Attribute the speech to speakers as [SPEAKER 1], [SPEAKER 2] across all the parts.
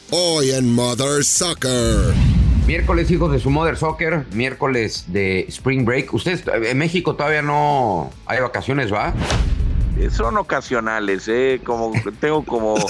[SPEAKER 1] Hoy en Mother Soccer.
[SPEAKER 2] Miércoles, hijos de su Mother Soccer, miércoles de Spring Break. Ustedes, en México todavía no hay vacaciones, ¿va?
[SPEAKER 3] Son ocasionales, tengo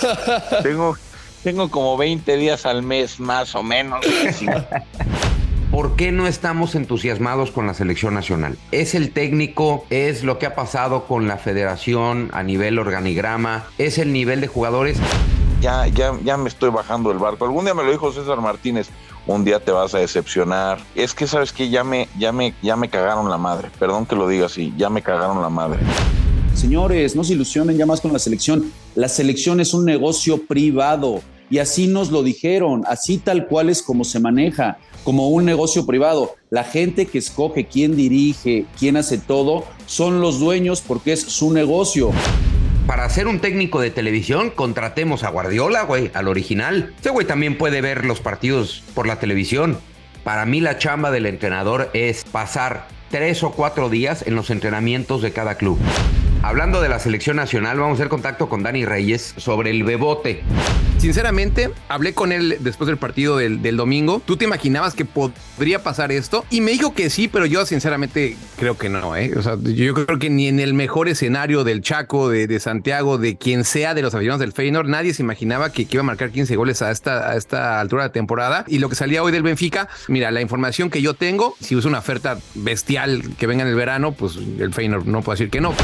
[SPEAKER 3] como 20 días al mes, más o menos. Sí.
[SPEAKER 2] ¿Por qué no estamos entusiasmados con la selección nacional? ¿Es el técnico? ¿Es lo que ha pasado con la federación a nivel organigrama? ¿Es el nivel de jugadores?
[SPEAKER 3] Ya me estoy bajando del barco. Algún día me lo dijo César Martínez, un día te vas a decepcionar. Es que, ¿sabes qué? Ya me cagaron la madre. Perdón que lo diga así, ya me cagaron la madre.
[SPEAKER 4] Señores, no se ilusionen ya más con la selección. La selección es un negocio privado y así nos lo dijeron, así tal cual es como se maneja, como un negocio privado. La gente que escoge quién dirige, quién hace todo, son los dueños porque es su negocio.
[SPEAKER 2] Para ser un técnico de televisión, contratemos a Guardiola, güey, al original. Ese güey también puede ver los partidos por la televisión. Para mí la chamba del entrenador es pasar 3 o 4 días en los entrenamientos de cada club. Hablando de la selección nacional, vamos a hacer contacto con Dani Reyes sobre el Bebote.
[SPEAKER 5] Sinceramente, hablé con él después del partido del domingo. ¿Tú te imaginabas que podría pasar esto? Y me dijo que sí, pero yo sinceramente creo que no, ¿eh? O sea, yo creo que ni en el mejor escenario del Chaco, de Santiago, de quien sea de los aficionados del Feyenoord, nadie se imaginaba que iba a marcar 15 goles a esta altura de temporada. Y lo que salía hoy del Benfica, mira, la información que yo tengo, si es una oferta bestial que venga en el verano, pues el Feyenoord no puede decir que no.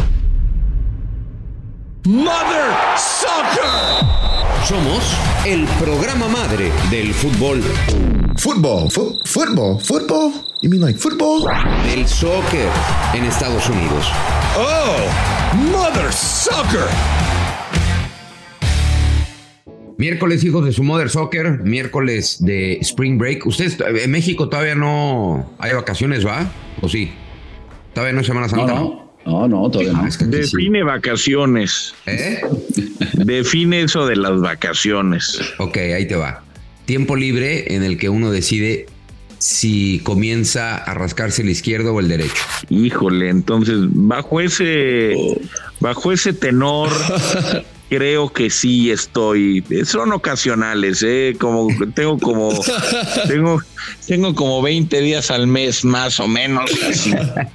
[SPEAKER 6] Mother Soccer.
[SPEAKER 2] Somos el programa madre del fútbol.
[SPEAKER 1] Football? You mean like football?
[SPEAKER 2] Del soccer en Estados Unidos.
[SPEAKER 6] Oh, Mother Soccer.
[SPEAKER 2] Miércoles, hijos de su Mother Soccer, miércoles de Spring Break. Ustedes, en México todavía no hay vacaciones, ¿va? ¿O sí? Todavía no es Semana Santa.
[SPEAKER 4] No, todavía no.
[SPEAKER 2] Es que
[SPEAKER 3] Define vacaciones. Define eso de las vacaciones.
[SPEAKER 2] Ok, ahí te va. Tiempo libre en el que uno decide si comienza a rascarse el izquierdo o el derecho.
[SPEAKER 3] Híjole, entonces, bajo ese tenor, creo que sí estoy. Son ocasionales, tengo como 20 días al mes, más o menos. Así.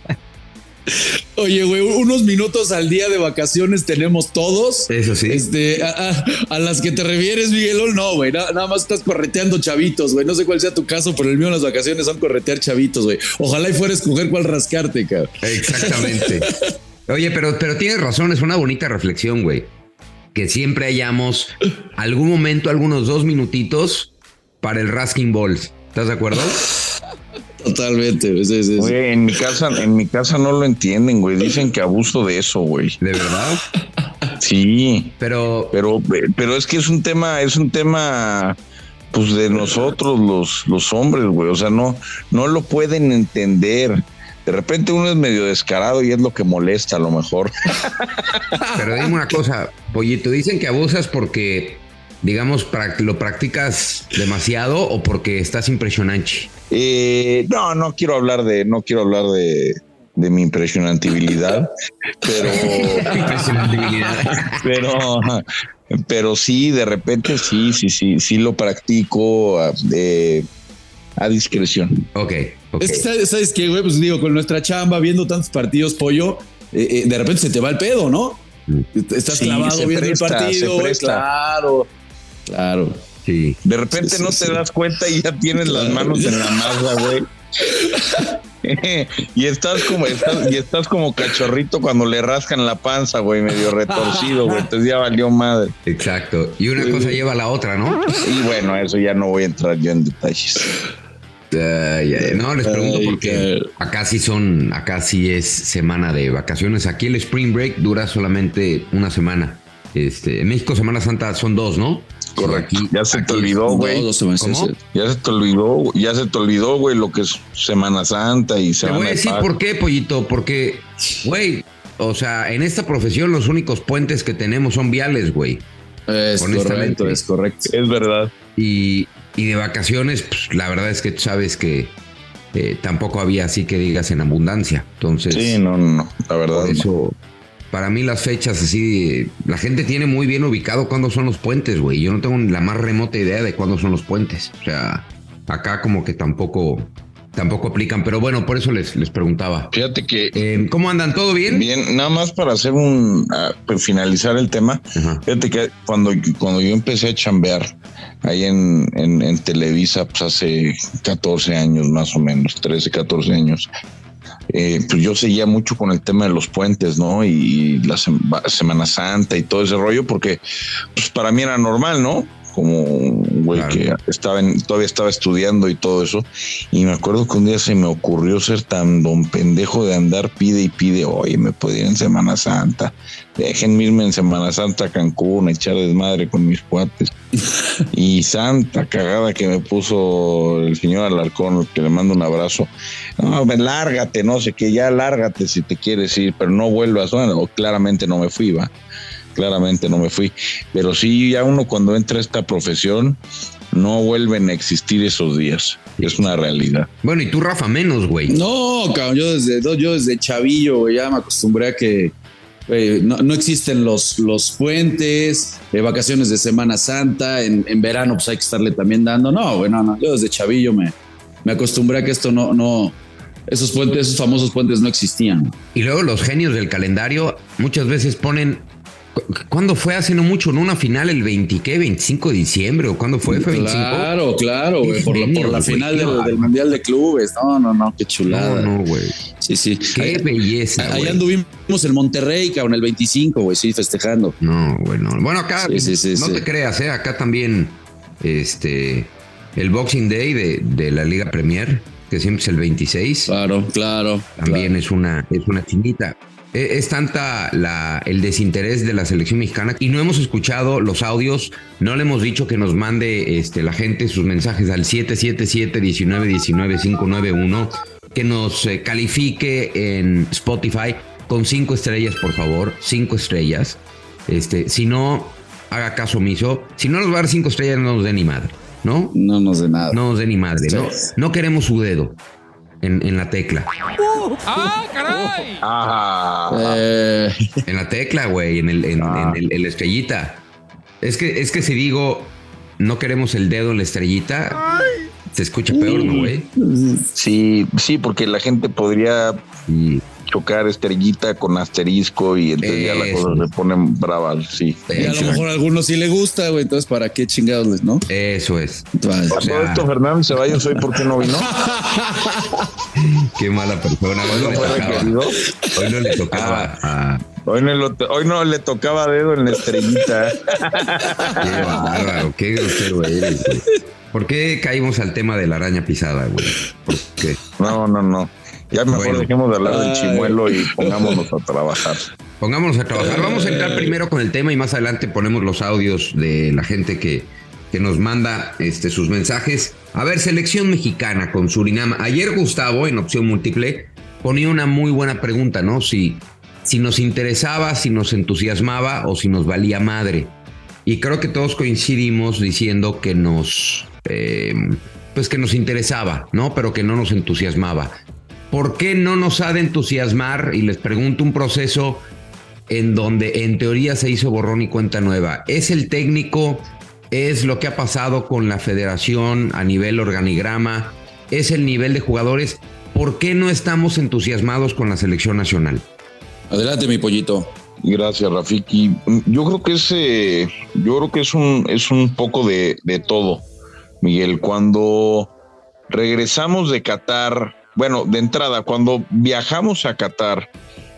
[SPEAKER 4] Oye, güey, unos minutos al día de vacaciones tenemos todos.
[SPEAKER 2] Eso sí.
[SPEAKER 4] A las que te refieres, Miguelón, no, güey. Nada más estás correteando chavitos, güey. No sé cuál sea tu caso, pero el mío en las vacaciones son corretear chavitos, güey. Ojalá y fuera a escoger cuál rascarte, cabrón.
[SPEAKER 2] Exactamente. Oye, pero tienes razón, es una bonita reflexión, güey. Que siempre hayamos algún momento, algunos 2 minutitos para el Rasking Balls. ¿Estás de acuerdo?
[SPEAKER 4] Totalmente. Sí.
[SPEAKER 3] Güey, en mi casa no lo entienden, güey. Dicen que abuso de eso, güey.
[SPEAKER 2] ¿De verdad?
[SPEAKER 3] Sí.
[SPEAKER 2] Pero
[SPEAKER 3] es que es un tema pues de nosotros los hombres, güey. O sea, no lo pueden entender. De repente uno es medio descarado y es lo que molesta a lo mejor.
[SPEAKER 2] Pero dime una cosa, Pollito, dicen que abusas porque, digamos, lo practicas demasiado o porque estás impresionante.
[SPEAKER 3] No quiero hablar de mi impresionantibilidad, pero sí, de repente sí lo practico a discreción.
[SPEAKER 2] Ok.
[SPEAKER 4] Es que, ¿sabes qué, güey? Pues digo, con nuestra chamba, viendo tantos partidos, Pollo, de repente se te va el pedo, ¿no? Estás clavado viendo el partido, güey. Claro.
[SPEAKER 2] Sí.
[SPEAKER 3] De repente no te das cuenta y ya tienes las manos en la masa, güey. y estás como cachorrito cuando le rascan la panza, güey, medio retorcido, güey. Entonces ya valió madre.
[SPEAKER 2] Exacto. Y una cosa lleva a la otra, ¿no?
[SPEAKER 3] Y bueno, eso ya no voy a entrar yo en detalles.
[SPEAKER 2] No, les pregunto porque acá sí es semana de vacaciones. Aquí el Spring Break dura solamente una semana. En México Semana Santa son 2, ¿no?
[SPEAKER 3] Correcto. Ya se te olvidó, güey.
[SPEAKER 2] ¿Cómo?
[SPEAKER 3] Ya se te olvidó, güey, lo que es Semana Santa y Semana.
[SPEAKER 2] Te voy a decir por qué, Pollito, porque, güey, o sea, en esta profesión los únicos puentes que tenemos son viales, güey.
[SPEAKER 4] Es correcto.
[SPEAKER 3] Es verdad.
[SPEAKER 2] Y de vacaciones, pues la verdad es que tú sabes que tampoco había así que digas en abundancia. Entonces,
[SPEAKER 3] sí, no, la verdad.
[SPEAKER 2] Para mí las fechas así, la gente tiene muy bien ubicado cuándo son los puentes, güey. Yo no tengo la más remota idea de cuándo son los puentes. O sea, acá como que tampoco aplican, pero bueno, por eso les preguntaba.
[SPEAKER 3] Fíjate que...
[SPEAKER 2] ¿Cómo andan? ¿Todo bien?
[SPEAKER 3] Bien, nada más para hacer finalizar el tema.
[SPEAKER 2] Ajá.
[SPEAKER 3] Fíjate que cuando yo empecé a chambear ahí en Televisa, pues hace 14 años más o menos, 13, 14 años, pues yo seguía mucho con el tema de los puentes, ¿no? Y la Semana Santa y todo ese rollo, porque pues para mí era normal, ¿no? Como un güey que todavía estaba estudiando y todo eso. Y me acuerdo que un día se me ocurrió ser tan don pendejo de andar pide y pide, oye, me puedo ir en Semana Santa, déjenme irme en Semana Santa a Cancún a echar desmadre con mis cuates. Y santa cagada que me puso el señor Alarcón, que le mando un abrazo. No, lárgate, no sé qué, ya lárgate si te quieres ir, pero no vuelvas. Bueno, claramente no me fui, pero sí, ya uno cuando entra a esta profesión no vuelven a existir esos días, es una realidad.
[SPEAKER 2] Bueno, y tú, Rafa, menos, güey.
[SPEAKER 4] No, cabrón, yo desde chavillo, güey, ya me acostumbré a que no existen los puentes, vacaciones de Semana Santa, en verano pues hay que estarle también dando. No, güey, no, yo desde chavillo me acostumbré a que esto no esos puentes, esos famosos puentes no existían.
[SPEAKER 2] Y luego los genios del calendario muchas veces ponen... ¿Cuándo fue? Hace no mucho, ¿no? Una final el 25 de diciembre, ¿o cuándo fue? ¿Fue 25?
[SPEAKER 4] Claro, güey, por la final del Mundial de Clubes. No, qué chulada.
[SPEAKER 2] No, güey.
[SPEAKER 4] Sí.
[SPEAKER 2] Qué belleza,
[SPEAKER 4] Ahí anduvimos en Monterrey, cabrón, el 25, güey, sí, festejando.
[SPEAKER 2] No, güey, no. Bueno, acá,
[SPEAKER 4] sí,
[SPEAKER 2] no te creas, acá también, el Boxing Day de la Liga Premier, que siempre es el 26.
[SPEAKER 4] Claro.
[SPEAKER 2] También es una chinita. Es tanta el desinterés de la selección mexicana y no hemos escuchado los audios, no le hemos dicho que nos mande la gente sus mensajes al 777-1919-591, que nos califique en Spotify con 5 estrellas, por favor, 5 estrellas. Si no, haga caso omiso. Si no nos va a dar 5 estrellas, no nos dé ni madre, ¿no?
[SPEAKER 4] No nos dé nada.
[SPEAKER 2] No nos dé ni madre, sí. No queremos su dedo en la tecla.
[SPEAKER 6] ¡Ah, caray!
[SPEAKER 2] En la tecla, güey, en la estrellita. Es que si digo no queremos el dedo en la estrellita, se escucha peor, ¿no, güey?
[SPEAKER 3] Sí, porque la gente podría chocar estrellita con asterisco y entonces ya la cosa se pone brava, sí.
[SPEAKER 4] Y a lo mejor a algunos sí le gusta, güey, entonces ¿para qué chingados, no?
[SPEAKER 2] Eso es.
[SPEAKER 3] Todo esto, Fernando Ceballos, hoy ¿por qué no vino?
[SPEAKER 2] Qué mala persona. Hoy no le tocaba.
[SPEAKER 3] Hoy no le tocaba dedo en la estrellita.
[SPEAKER 2] Qué bárbaro, qué grosero eres, güey. ¿Por qué caímos al tema de la araña pisada, güey? ¿Por qué?
[SPEAKER 3] No. Ya mejor dejemos de hablar del chimuelo y pongámonos a trabajar.
[SPEAKER 2] Vamos a entrar primero con el tema y más adelante ponemos los audios de la gente que nos manda sus mensajes. A ver, selección mexicana con Surinam. Ayer Gustavo, en opción múltiple, ponía una muy buena pregunta, ¿no? Si nos interesaba, si nos entusiasmaba o si nos valía madre. Y creo que todos coincidimos diciendo que nos interesaba, ¿no? Pero que no nos entusiasmaba. ¿Por qué no nos ha de entusiasmar? Y les pregunto, un proceso en donde en teoría se hizo borrón y cuenta nueva. ¿Es el técnico? ¿Es lo que ha pasado con la federación a nivel organigrama? ¿Es el nivel de jugadores? ¿Por qué no estamos entusiasmados con la selección nacional?
[SPEAKER 4] Adelante, mi pollito.
[SPEAKER 3] Gracias, Rafiki. Yo creo que es un poco de todo, Miguel. Cuando regresamos de Qatar, bueno, de entrada, cuando viajamos a Qatar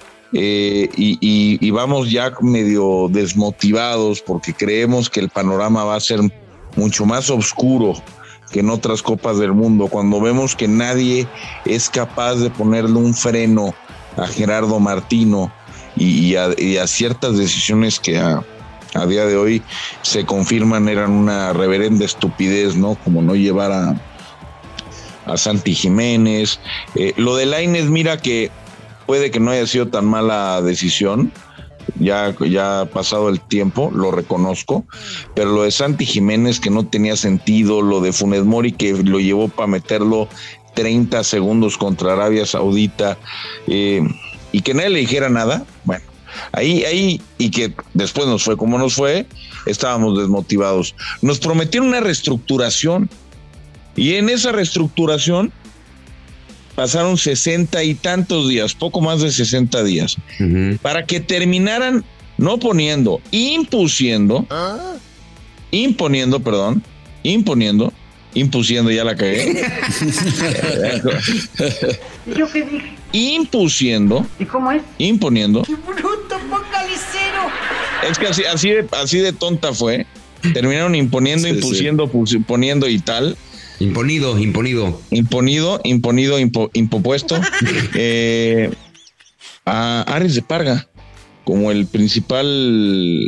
[SPEAKER 3] y vamos ya medio desmotivados porque creemos que el panorama va a ser mucho más oscuro que en otras copas del mundo, cuando vemos que nadie es capaz de ponerle un freno a Gerardo Martino y a ciertas decisiones que a día de hoy se confirman eran una reverenda estupidez, ¿no? Como no llevar a Santi Jiménez. Lo de Lainez, mira que puede que no haya sido tan mala decisión, ya ha pasado el tiempo, lo reconozco, pero lo de Santi Jiménez que no tenía sentido, lo de Funes Mori que lo llevó para meterlo 30 segundos contra Arabia Saudita, y que nadie le dijera nada, bueno, Ahí, y que después nos fue como nos fue, estábamos desmotivados. Nos prometieron una reestructuración, y en esa reestructuración pasaron 60 y tantos días, poco más de 60 días, para que terminaran no poniendo, impusiendo, ya la cagué.
[SPEAKER 7] ¿Y yo qué dije?
[SPEAKER 3] Impusiendo.
[SPEAKER 7] ¿Y cómo es?
[SPEAKER 3] Imponiendo.
[SPEAKER 7] ¡Qué bruto focalicero!
[SPEAKER 3] Es que así de tonta fue. Terminaron imponiendo,
[SPEAKER 4] Sí,
[SPEAKER 3] impusiendo, poniendo y tal.
[SPEAKER 2] Imponido.
[SPEAKER 3] Impuesto. A Ares de Parga como el principal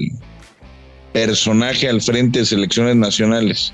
[SPEAKER 3] personaje al frente de selecciones nacionales.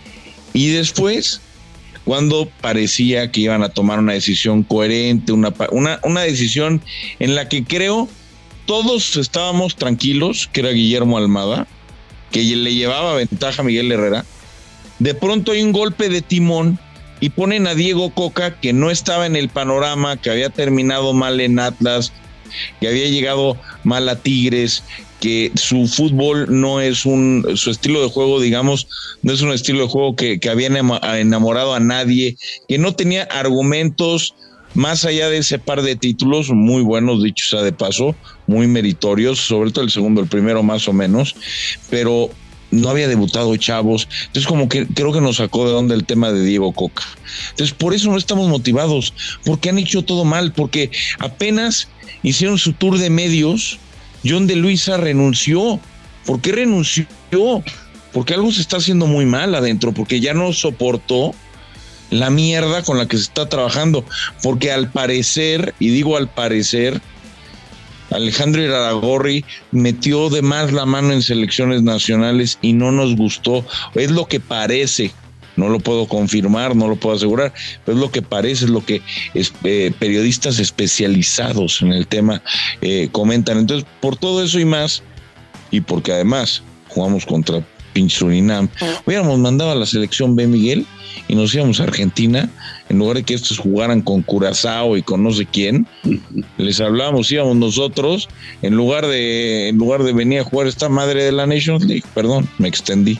[SPEAKER 3] Y después, cuando parecía que iban a tomar una decisión coherente, una decisión en la que creo todos estábamos tranquilos, que era Guillermo Almada, que le llevaba ventaja a Miguel Herrera, de pronto hay un golpe de timón y ponen a Diego Coca, que no estaba en el panorama, que había terminado mal en Atlas, que había llegado mal a Tigres, que su fútbol no es su estilo de juego, digamos, no es un estilo de juego que había enamorado a nadie, que no tenía argumentos más allá de ese par de títulos muy buenos, dicho sea de paso, muy meritorios, sobre todo el segundo, el primero más o menos, pero no había debutado chavos. Entonces como que creo que nos sacó de onda el tema de Diego Coca. Entonces por eso no estamos motivados, porque han hecho todo mal, porque apenas hicieron su tour de medios. John de Luisa renunció. ¿Por qué renunció? Porque algo se está haciendo muy mal adentro, porque ya no soportó la mierda con la que se está trabajando, porque al parecer, y digo al parecer, Alejandro Irarrágorri metió de más la mano en selecciones nacionales y no nos gustó. Es lo que parece. No lo puedo confirmar, no lo puedo asegurar, pero es lo que parece, es lo que periodistas especializados en el tema comentan. Entonces, por todo eso y más, y porque además jugamos contra pinche Surinam, hubiéramos mandado a la selección B, Miguel, y nos íbamos a Argentina, en lugar de que estos jugaran con Curazao y con no sé quién, les hablábamos, íbamos nosotros, en lugar de venir a jugar esta madre de la Nations League. Perdón, me extendí.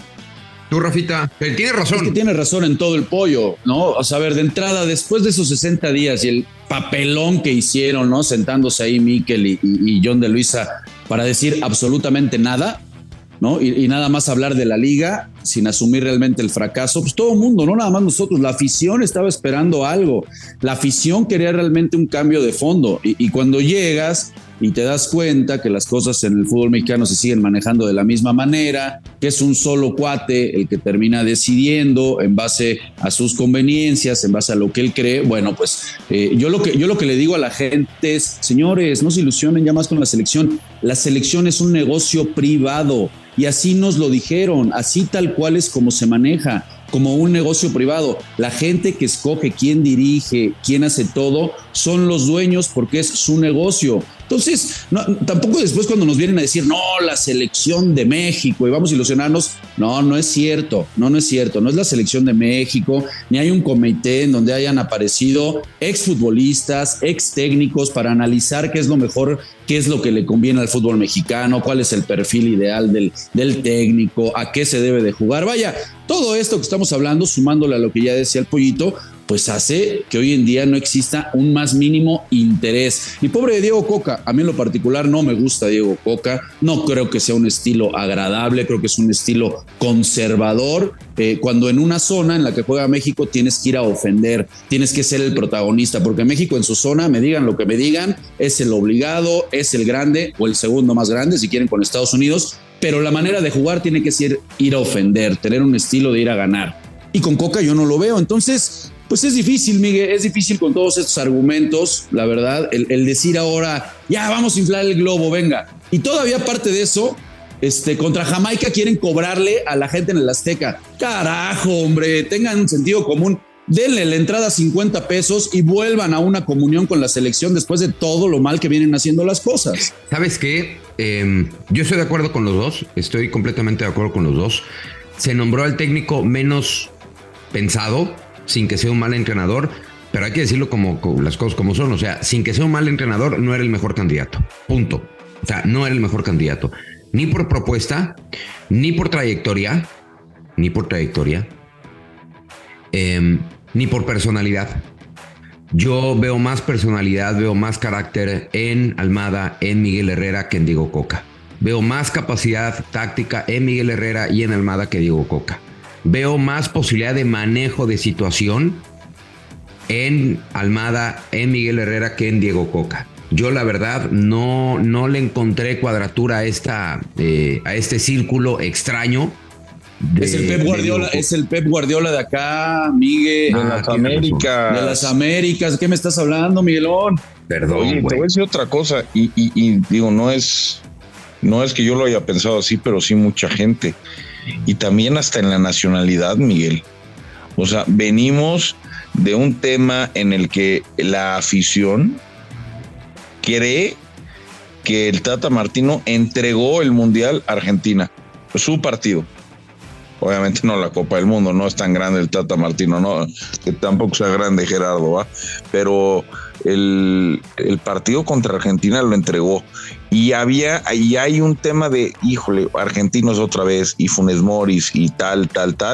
[SPEAKER 2] Tú, Rafita, tiene razón.
[SPEAKER 4] Es que tiene razón en todo el pollo, ¿no? O sea, a ver, de entrada, después de esos 60 días y el papelón que hicieron, ¿no? Sentándose ahí Mikel y John de Luisa para decir absolutamente nada, ¿no? Y nada más hablar de la liga sin asumir realmente el fracaso, pues todo el mundo, no nada más nosotros, la afición estaba esperando algo, la afición quería realmente un cambio de fondo y cuando llegas y te das cuenta que las cosas en el fútbol mexicano se siguen manejando de la misma manera, que es un solo cuate el que termina decidiendo en base a sus conveniencias, en base a lo que él cree, bueno, pues yo lo que le digo a la gente es, señores, no se ilusionen ya más con la selección es un negocio privado y así nos lo dijeron, así tal cual es como se maneja, como un negocio privado. La gente que escoge quién dirige, quién hace todo, son los dueños porque es su negocio. Entonces, tampoco después cuando nos vienen a decir, no, la selección de México y vamos a ilusionarnos, no es cierto, no es cierto, no es la selección de México, ni hay un comité en donde hayan aparecido exfutbolistas, ex técnicos para analizar qué es lo mejor, qué es lo que le conviene al fútbol mexicano, cuál es el perfil ideal del técnico, a qué se debe de jugar. Vaya, todo esto que estamos hablando, sumándole a lo que ya decía el Pollito, pues hace que hoy en día no exista un más mínimo interés. Y pobre de Diego Coca, a mí en lo particular no me gusta Diego Coca, no creo que sea un estilo agradable, creo que es un estilo conservador, cuando en una zona en la que juega México tienes que ir a ofender, tienes que ser el protagonista, porque México en su zona, me digan lo que me digan, es el obligado, es el grande o el segundo más grande, si quieren con Estados Unidos, pero la manera de jugar tiene que ser ir a ofender, tener un estilo de ir a ganar. Y con Coca yo no lo veo, entonces pues es difícil, Miguel, es difícil con todos estos argumentos, la verdad, el decir ahora, ya vamos a inflar el globo, venga. Y todavía aparte de eso, contra Jamaica quieren cobrarle a la gente en el Azteca. Carajo, hombre, tengan un sentido común. Denle la entrada a 50 pesos y vuelvan a una comunión con la selección después de todo lo mal que vienen haciendo las cosas.
[SPEAKER 2] ¿Sabes qué? Yo estoy de acuerdo con los dos, estoy completamente de acuerdo con los dos. Se nombró al técnico menos pensado, sin que sea un mal entrenador, pero hay que decirlo como las cosas como son, o sea, sin que sea un mal entrenador, no era el mejor candidato, punto. O sea, no era el mejor candidato. Ni por propuesta, ni por trayectoria, ni por personalidad. Yo veo más personalidad, veo más carácter en Almada, en Miguel Herrera que en Diego Coca. Veo más capacidad táctica en Miguel Herrera y en Almada que Diego Coca. Veo más posibilidad de manejo de situación en Almada, en Miguel Herrera que en Diego Coca. Yo la verdad no le encontré cuadratura a este círculo extraño.
[SPEAKER 4] Es el Pep Guardiola de acá, Miguel.
[SPEAKER 3] De las Américas.
[SPEAKER 4] De las Américas. ¿De qué me estás hablando, Miguelón?
[SPEAKER 2] Perdón.
[SPEAKER 3] Oye, te voy a decir otra cosa. Y digo, no es que yo lo haya pensado así, pero sí mucha gente. Y también hasta en la nacionalidad, Miguel. O sea, venimos de un tema en el que la afición cree que el Tata Martino entregó el Mundial a Argentina, su partido. Obviamente no la Copa del Mundo, no es tan grande el Tata Martino, no, que tampoco sea grande Gerardo, ¿va? Pero el partido contra Argentina lo entregó. Y hay un tema de, híjole, argentinos otra vez, y Funes Moris, y tal.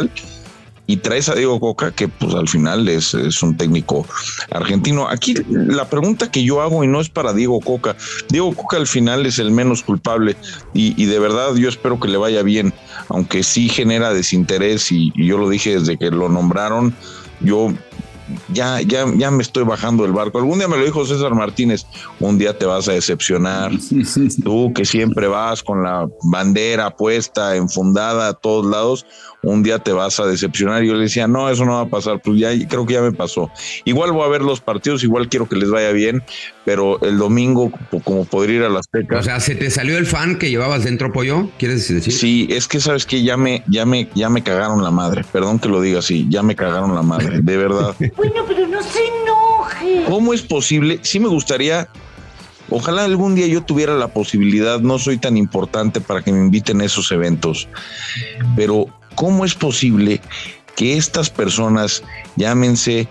[SPEAKER 3] Y traes a Diego Coca, que pues al final es un técnico argentino. Aquí la pregunta que yo hago, y no es para Diego Coca al final es el menos culpable, y de verdad yo espero que le vaya bien, aunque sí genera desinterés, y yo lo dije desde que lo nombraron, yo ya me estoy bajando del barco. Algún día me lo dijo César Martínez, un día te vas a decepcionar, tú que siempre vas con la bandera puesta, enfundada a todos lados, un día te vas a decepcionar. Y yo le decía, no, eso no va a pasar, pues ya creo que ya me pasó. Igual voy a ver los partidos, igual quiero que les vaya bien, pero el domingo, como podría ir a las Azteca.
[SPEAKER 2] O sea, ¿se te salió el fan que llevabas dentro, Pollo? ¿Quieres decir?
[SPEAKER 3] Sí, es que sabes que ya me cagaron la madre, perdón que lo diga así, ya me cagaron la madre, de verdad.
[SPEAKER 7] Bueno, pero no se enoje.
[SPEAKER 3] ¿Cómo es posible? Sí me gustaría, ojalá algún día yo tuviera la posibilidad, no soy tan importante para que me inviten a esos eventos, pero ¿cómo es posible que estas personas, llámense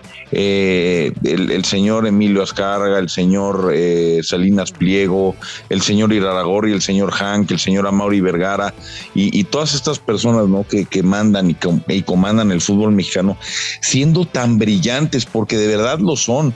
[SPEAKER 3] el señor Emilio Azcárraga, el señor Salinas Pliego, el señor Iraragorri, el señor Hank, el señor Amaury Vergara y todas estas personas, ¿no? que mandan y comandan el fútbol mexicano, siendo tan brillantes, porque de verdad lo son,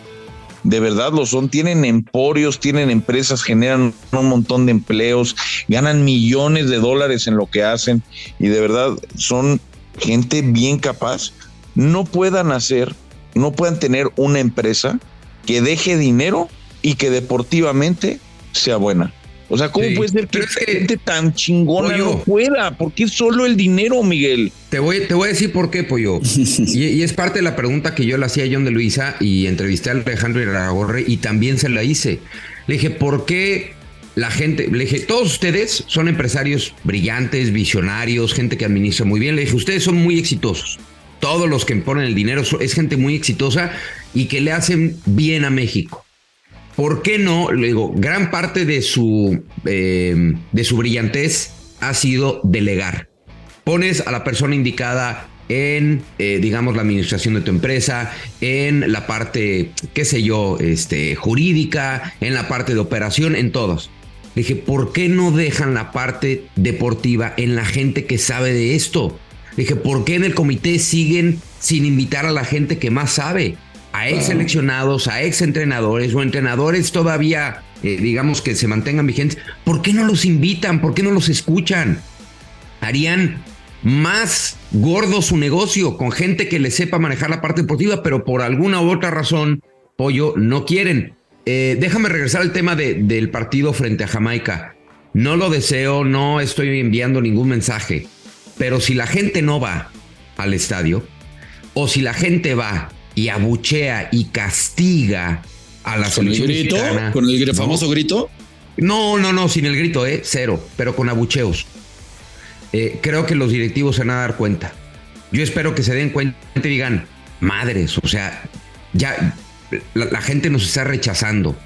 [SPEAKER 3] tienen emporios, tienen empresas, generan un montón de empleos, ganan millones de dólares en lo que hacen, y de verdad son gente bien capaz, no puedan tener una empresa que deje dinero y que deportivamente sea buena. O sea, ¿cómo puede ser que gente tan chingona no pueda? ¿Por qué solo el dinero, Miguel?
[SPEAKER 2] Te voy a decir por qué, Pollo. y es parte de la pregunta que yo le hacía a John de Luisa, y entrevisté a Alejandro Iraragorri y también se la hice. Le dije, ¿por qué la gente? Le dije, todos ustedes son empresarios brillantes, visionarios, gente que administra muy bien. Le dije, ustedes son muy exitosos. Todos los que ponen el dinero es gente muy exitosa y que le hacen bien a México. ¿Por qué no? Le digo, gran parte de su brillantez ha sido delegar. Pones a la persona indicada en, digamos, la administración de tu empresa, en la parte, qué sé yo, jurídica, en la parte de operación, en todos. Le dije, ¿por qué no dejan la parte deportiva en la gente que sabe de esto? Le dije, ¿por qué en el comité siguen sin invitar a la gente que más sabe? A ex seleccionados, a ex entrenadores o entrenadores todavía, digamos, que se mantengan vigentes. ¿Por qué no los invitan? ¿Por qué no los escuchan? Harían más gordo su negocio con gente que le sepa manejar la parte deportiva, pero por alguna u otra razón, Pollo, no quieren. Déjame regresar al tema del partido frente a Jamaica. No lo deseo, no estoy enviando ningún mensaje, pero si la gente no va al estadio, o si la gente va y abuchea y castiga a la selección mexicana.
[SPEAKER 4] ¿Con el famoso grito?
[SPEAKER 2] No, sin el grito, cero, pero con abucheos. Creo que los directivos se van a dar cuenta. Yo espero que se den cuenta y digan, madres, o sea, ya la gente nos está rechazando.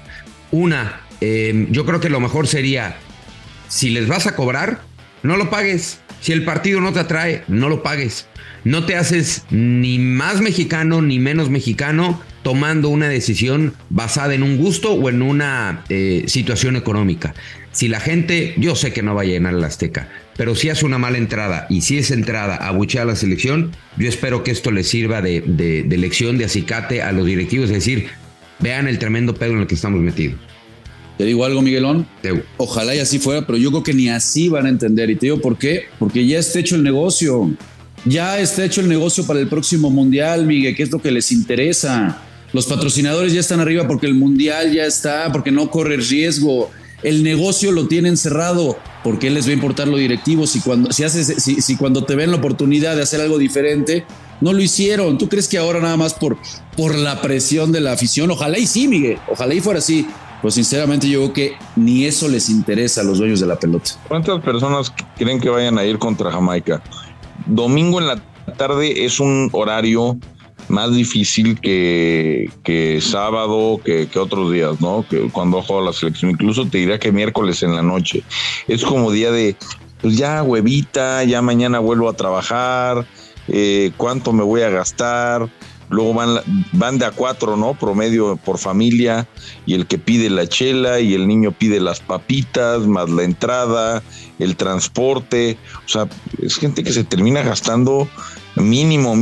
[SPEAKER 2] Yo creo que lo mejor sería, si les vas a cobrar, no lo pagues. Si el partido no te atrae, no lo pagues. No te haces ni más mexicano ni menos mexicano. tomando una decisión basada en un gusto o en una situación económica. Si la gente, yo sé que no va a llenar el Azteca, pero si hace una mala entrada y si esa entrada abuchea a la selección, yo espero que esto les sirva de lección, de acicate a los directivos, es decir, vean el tremendo pedo en el que estamos metidos.
[SPEAKER 4] Te digo algo, Miguelón, ojalá y así fuera, pero yo creo que ni así van a entender. Y te digo por qué, porque ya está hecho el negocio. Ya está hecho el negocio para el próximo Mundial, Miguel, que es lo que les interesa. Los patrocinadores ya están arriba porque el Mundial ya está, porque no corre riesgo. El negocio lo tienen cerrado. ¿Por qué les va a importar lo directivo? Si cuando te ven la oportunidad de hacer algo diferente, no lo hicieron. ¿Tú crees que ahora nada más por la presión de la afición? Ojalá y sí, Miguel, ojalá y fuera así. Pues sinceramente yo creo que ni eso les interesa a los dueños de la pelota.
[SPEAKER 3] ¿Cuántas personas creen que vayan a ir contra Jamaica? Domingo en la tarde es un horario más difícil que sábado, que otros días, ¿no? Que cuando ha jugado la selección. Incluso te diría que miércoles en la noche. Es como día de, pues ya huevita, ya mañana vuelvo a trabajar, ¿cuánto me voy a gastar? Luego van de a 4, ¿no? Promedio por familia, y el que pide la chela y el niño pide las papitas, más la entrada, el transporte. O sea, es gente que se termina gastando mínimo.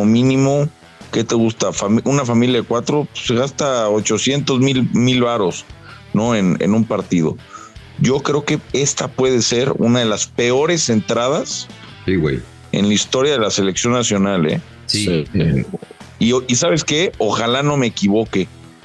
[SPEAKER 3] ¿Qué te gusta? Una familia de 4 pues, se gasta 800,000 varos, ¿no? En un partido. Yo creo que esta puede ser una de las peores entradas en la historia de la selección nacional, ¿eh?
[SPEAKER 2] Sí.
[SPEAKER 3] Y ¿sabes qué? Ojalá no me equivoque,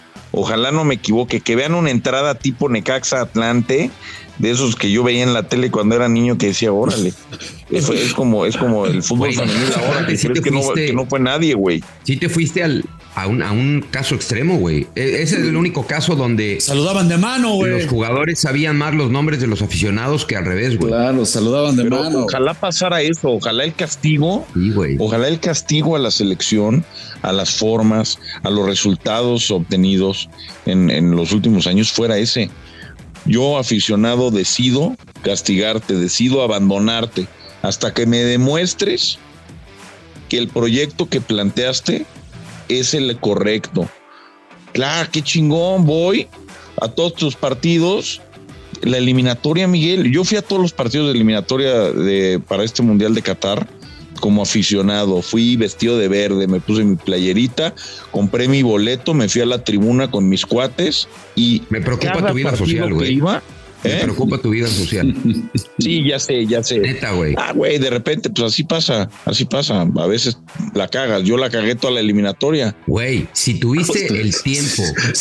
[SPEAKER 3] que vean una entrada tipo Necaxa Atlante, de esos que yo veía en la tele cuando era niño, que decía, órale, es como el fútbol femenil ahora, que crees que no fue nadie, güey.
[SPEAKER 2] Sí te fuiste a un caso extremo, güey. Ese es el único caso donde
[SPEAKER 4] saludaban de mano, güey.
[SPEAKER 2] Los jugadores sabían más los nombres de los aficionados que al revés, güey.
[SPEAKER 4] Claro, saludaban de mano.
[SPEAKER 3] Ojalá pasara eso, ojalá el castigo, ojalá el castigo a la selección, a las formas, a los resultados obtenidos en los últimos años fuera ese. Yo, aficionado, decido castigarte, decido abandonarte hasta que me demuestres que el proyecto que planteaste es el correcto. Claro, qué chingón, voy a todos tus partidos. La eliminatoria, Miguel, yo fui a todos los partidos de eliminatoria para este Mundial de Qatar como aficionado. Fui vestido de verde, me puse mi playerita, compré mi boleto, me fui a la tribuna con mis cuates y
[SPEAKER 2] me preocupa tu vida social, güey. Me preocupa tu vida social.
[SPEAKER 3] Sí, ya sé.
[SPEAKER 2] Neta, güey.
[SPEAKER 3] Güey, de repente, pues así pasa. A veces la cagas. Yo la cagué toda la eliminatoria.
[SPEAKER 2] Güey, si tuviste el tiempo.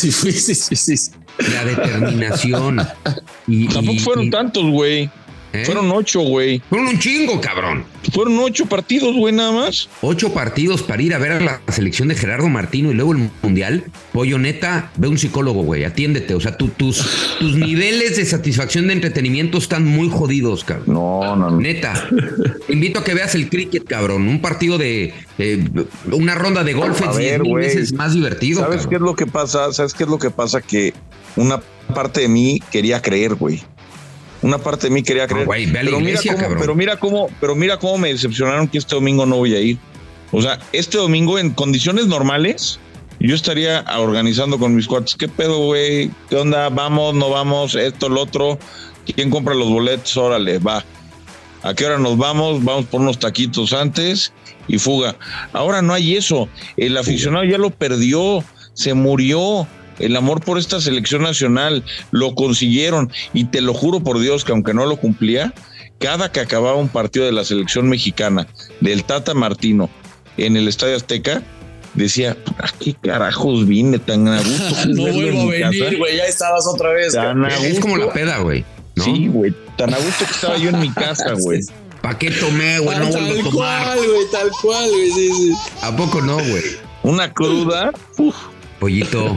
[SPEAKER 4] Sí.
[SPEAKER 2] La determinación.
[SPEAKER 3] Tampoco fueron tantos, güey. Fueron 8, güey.
[SPEAKER 2] Fueron un chingo, cabrón.
[SPEAKER 3] Fueron 8 partidos, güey, nada más.
[SPEAKER 2] 8 partidos para ir a ver a la selección de Gerardo Martino y luego el Mundial. Pollo, neta, ve un psicólogo, güey, atiéndete. O sea, tus niveles de satisfacción de entretenimiento están muy jodidos, cabrón.
[SPEAKER 3] No.
[SPEAKER 2] Neta, te invito a que veas el cricket, cabrón. Un partido de una ronda de golf es 10,000 veces más divertido.
[SPEAKER 3] ¿Sabes
[SPEAKER 2] cabrón?
[SPEAKER 3] qué es lo que pasa? Que una parte de mí quería creer, güey. Una parte de mí quería creer.
[SPEAKER 2] Güey, ve a la iglesia, cabrón.
[SPEAKER 3] Pero mira cómo me decepcionaron que este domingo no voy a ir. O sea, este domingo en condiciones normales, yo estaría organizando con mis cuates. ¿Qué pedo, güey? ¿Qué onda? ¿Vamos? ¿No vamos? Esto, lo otro. ¿Quién compra los boletos? Órale, va. ¿A qué hora nos vamos? Vamos por unos taquitos antes y fuga. Ahora no hay eso. El aficionado ya lo perdió. Se murió. El amor por esta selección nacional, lo consiguieron, y te lo juro por Dios que aunque no lo cumplía, cada que acababa un partido de la selección mexicana, del Tata Martino, en el Estadio Azteca, decía, ¿a qué carajos vine tan a gusto?
[SPEAKER 4] No vuelvo a venir, güey, ya estabas otra vez.
[SPEAKER 2] Es como la peda, güey, ¿no?
[SPEAKER 3] Sí, güey, tan a gusto que estaba yo en mi casa, güey.
[SPEAKER 2] ¿Para qué tomé, güey? No vuelvo a tomar.
[SPEAKER 4] Tal cual, güey, sí.
[SPEAKER 2] ¿A poco no, güey?
[SPEAKER 3] Una cruda.
[SPEAKER 2] Pollito.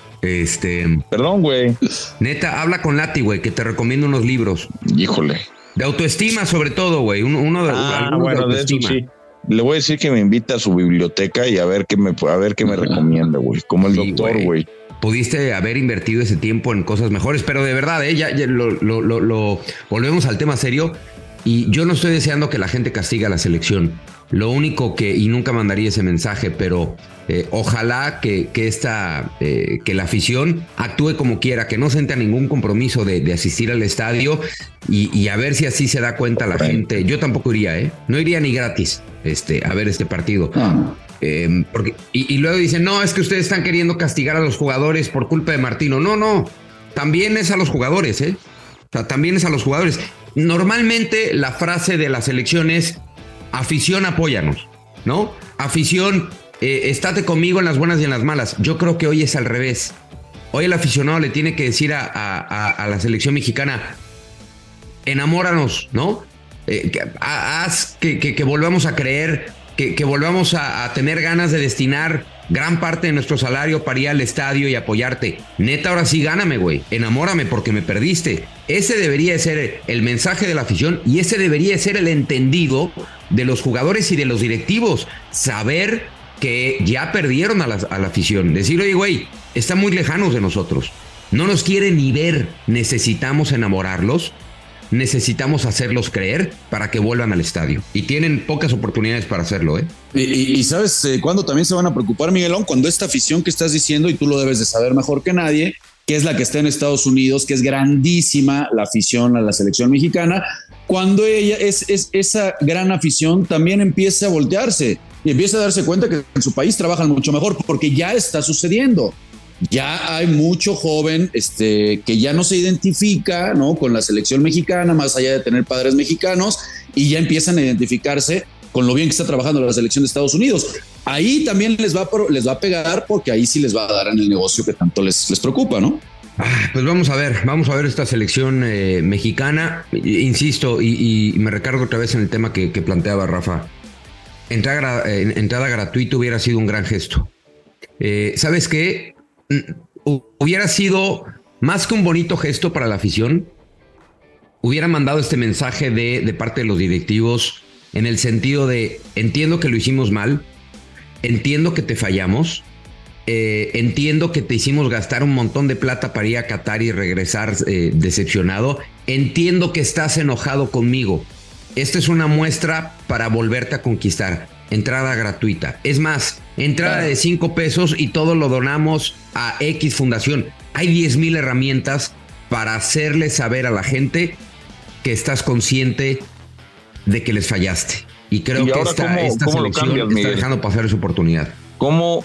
[SPEAKER 3] Perdón, güey.
[SPEAKER 2] Neta, habla con Lati, güey, que te recomiendo unos libros.
[SPEAKER 3] Híjole.
[SPEAKER 2] De autoestima, sobre todo, güey. Uno de autoestima.
[SPEAKER 3] De eso sí. Le voy a decir que me invita a su biblioteca y a ver qué me recomienda, güey. Como el doctor, güey.
[SPEAKER 2] Pudiste haber invertido ese tiempo en cosas mejores, pero de verdad, ya lo volvemos al tema serio. Y yo no estoy deseando que la gente castigue a la selección. Lo único que, y nunca mandaría ese mensaje, pero Ojalá que la afición actúe como quiera, que no sienta ningún compromiso de asistir al estadio y a ver si así se da cuenta la gente. Yo tampoco iría, no iría ni gratis a ver este partido. Porque, y luego dicen, no, es que ustedes están queriendo castigar a los jugadores por culpa de Martino. No, también es a los jugadores, O sea, también es a los jugadores. Normalmente la frase de la selección es: afición, apóyanos, ¿no? Afición, estate conmigo en las buenas y en las malas. Yo creo que hoy es al revés. Hoy el aficionado le tiene que decir a la selección mexicana: enamóranos, ¿no? Haz que volvamos a creer, que volvamos a tener ganas de destinar gran parte de nuestro salario para ir al estadio y apoyarte. Neta, ahora sí gáname, güey. Enamórame porque me perdiste. Ese debería de ser el mensaje de la afición y ese debería de ser el entendido de los jugadores y de los directivos. Saber que ya perdieron a la afición. Decir, oye, güey, están muy lejanos de nosotros. No nos quieren ni ver. Necesitamos enamorarlos. Necesitamos hacerlos creer para que vuelvan al estadio. Y tienen pocas oportunidades para hacerlo,
[SPEAKER 4] Y ¿sabes cuándo también se van a preocupar, Miguelón? Cuando esta afición que estás diciendo, y tú lo debes de saber mejor que nadie, que es la que está en Estados Unidos, que es grandísima la afición a la selección mexicana, cuando esa gran afición también empieza a voltearse y empieza a darse cuenta que en su país trabajan mucho mejor, porque ya está sucediendo. Ya hay mucho joven que ya no se identifica, ¿no?, con la selección mexicana, más allá de tener padres mexicanos, y ya empiezan a identificarse con lo bien que está trabajando la selección de Estados Unidos. Ahí también les va a pegar, porque ahí sí les va a dar en el negocio que tanto les preocupa, ¿no?
[SPEAKER 2] Pues vamos a ver esta selección mexicana. Insisto, y me recargo otra vez en el tema que planteaba Rafa. Entrada gratuita hubiera sido un gran gesto. ¿Sabes qué? Hubiera sido más que un bonito gesto para la afición. Hubiera mandado este mensaje de parte de los directivos en el sentido de: entiendo que lo hicimos mal, entiendo que te fallamos, entiendo que te hicimos gastar un montón de plata para ir a Qatar y regresar decepcionado, entiendo que estás enojado conmigo. Esta es una muestra para volverte a conquistar. Entrada gratuita. Es más, entrada de $5 y todo lo donamos a X fundación. Hay 10,000 herramientas para hacerle saber a la gente que estás consciente de que les fallaste. Y creo que esta selección está dejando pasar esa oportunidad.
[SPEAKER 3] ¿Cómo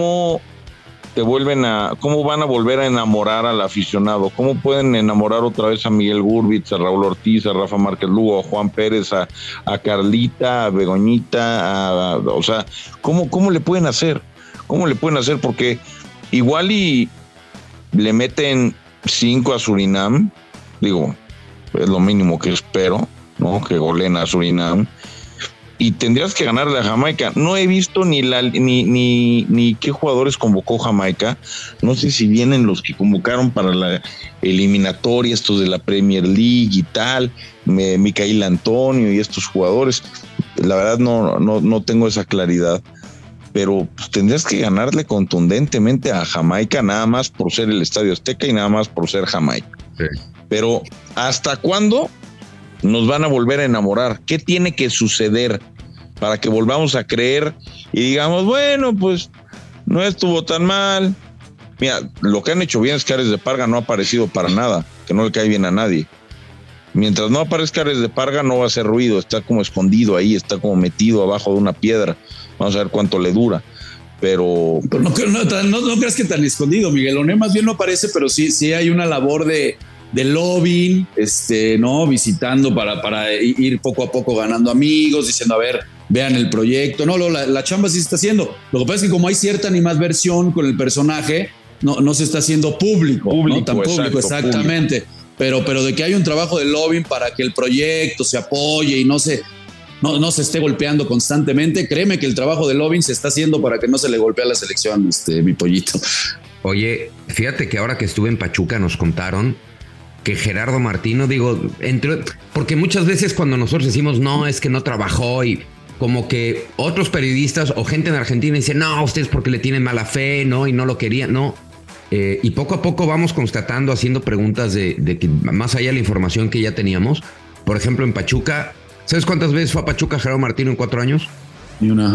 [SPEAKER 3] van a volver a enamorar al aficionado? ¿Cómo pueden enamorar otra vez a Miguel Gurbitz, a Raúl Ortiz, a Rafa Márquez Lugo, a Juan Pérez, a Carlita, a Begoñita? O sea, ¿cómo le pueden hacer? ¿Cómo le pueden hacer? Porque igual y le meten 5 a Surinam, digo, es lo mínimo que espero, ¿no? Que goleen a Surinam. Y tendrías que ganarle a Jamaica. No he visto ni qué jugadores convocó Jamaica. No sé si vienen los que convocaron para la eliminatoria, estos de la Premier League y tal, Micael Antonio y estos jugadores. La verdad no tengo esa claridad. Pero pues, tendrías que ganarle contundentemente a Jamaica, nada más por ser el Estadio Azteca y nada más por ser Jamaica. Sí. Pero ¿hasta cuándo nos van a volver a enamorar? ¿Qué tiene que suceder para que volvamos a creer y digamos, bueno, pues no estuvo tan mal? Mira, lo que han hecho bien es que Ares de Parga no ha aparecido para nada, que no le cae bien a nadie. Mientras no aparezca Ares de Parga no va a hacer ruido, está como escondido ahí, está como metido abajo de una piedra. Vamos a ver cuánto le dura. Pero
[SPEAKER 4] no creas que tan escondido, Miguel. Más bien no aparece, pero sí hay una labor de lobbying, ¿no? Visitando para ir poco a poco ganando amigos, diciendo, a ver, vean el proyecto. No, la chamba sí se está haciendo. Lo que pasa es que como hay cierta animadversión con el personaje, no se está haciendo público, ¿no? Tan público, exactamente. Público. Pero de que hay un trabajo de lobbying para que el proyecto se apoye y no se esté golpeando constantemente, créeme que el trabajo de lobbying se está haciendo para que no se le golpee a la selección, mi pollito.
[SPEAKER 2] Oye, fíjate que ahora que estuve en Pachuca nos contaron que Gerardo Martino, porque muchas veces cuando nosotros decimos no, es que no trabajó, y como que otros periodistas o gente en Argentina dicen, no, ustedes porque le tienen mala fe, no, y no lo querían, no. Y poco a poco vamos constatando, haciendo preguntas de que más allá de la información que ya teníamos. Por ejemplo, en Pachuca, ¿sabes cuántas veces fue a Pachuca Gerardo Martino en 4 años?
[SPEAKER 4] Ni una.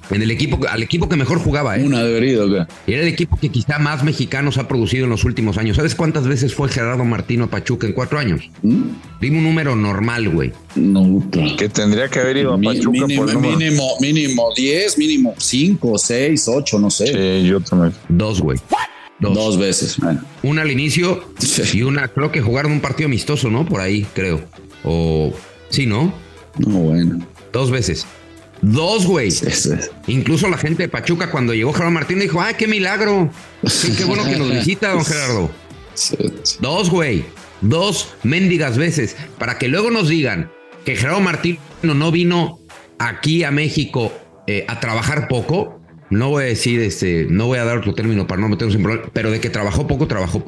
[SPEAKER 2] En el equipo, al equipo que mejor jugaba, ¿eh?
[SPEAKER 4] Una debería, ¿qué?
[SPEAKER 2] Era el equipo que quizá más mexicanos ha producido en los últimos años. ¿Sabes cuántas veces fue Gerardo Martino a Pachuca en 4 años? Dime un número normal, güey.
[SPEAKER 4] No,
[SPEAKER 3] Que tendría que haber ido a Pachuca
[SPEAKER 4] mínimo 10, mínimo 5, 6, 8, no sé.
[SPEAKER 3] Sí, yo también.
[SPEAKER 2] 2, güey.
[SPEAKER 4] 2 veces. Bueno.
[SPEAKER 2] Una al inicio y una, creo que jugaron un partido amistoso, ¿no? Por ahí, creo. O sí, ¿no?
[SPEAKER 4] No, bueno.
[SPEAKER 2] 2 veces. 2, güey.
[SPEAKER 4] Sí.
[SPEAKER 2] Incluso la gente de Pachuca, cuando llegó Gerardo Martino, dijo: ¡ay, qué milagro! Sí, qué bueno que nos visita, don Gerardo.
[SPEAKER 4] Sí.
[SPEAKER 2] 2, güey. 2 mendigas veces. Para que luego nos digan que Gerardo Martino no vino aquí a México a trabajar poco. No voy a decir, no voy a dar otro término para no meternos en problemas, pero de que trabajó poco.